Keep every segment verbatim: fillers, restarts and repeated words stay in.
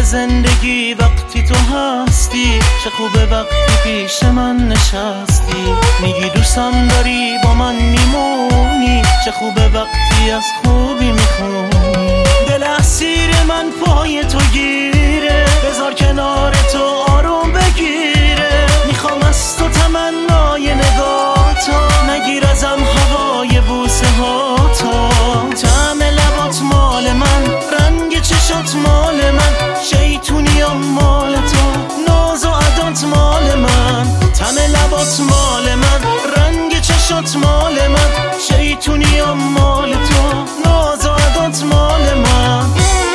زندگی وقتی تو هستی، چه خوبه وقتی پیش من نشستی. میگی دوستم داری با من میمونی، چه خوبه وقتی از خوبی میخونی. دل اسیر من پای تو گیره، بذار کنار تو آروم بگیره. میخوام از تو تمنای نگاهتا، نگیر ازم هوای بوسه ها تا. طعم لبات مال من، رنگ چشات مال من، شیطونیام مال تو، ناز و عدات مال من. طعم لبات مال من، رنگ چشات مال من، شیطونیام مال تو، ناز و عدات مال من.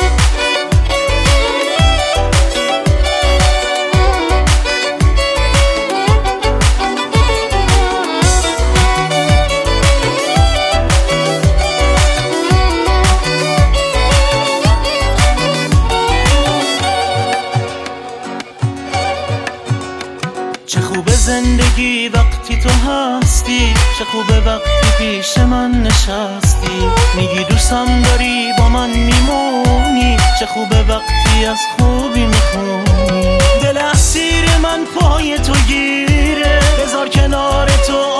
چه خوبه زندگی وقتی تو هستی، چه خوبه وقتی پیش من نشستی. میگی دوستم داری با من میمونی، چه خوبه وقتی از خوبی میخونی. دل اسیر من پای تو گیره، بذار کنار تو